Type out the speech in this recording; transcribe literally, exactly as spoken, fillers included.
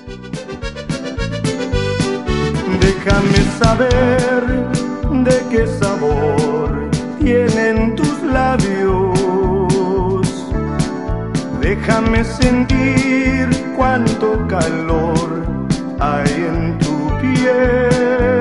Déjame saber de qué sabor tienen tus labios. Déjame sentir cuánto calor hay en tu piel.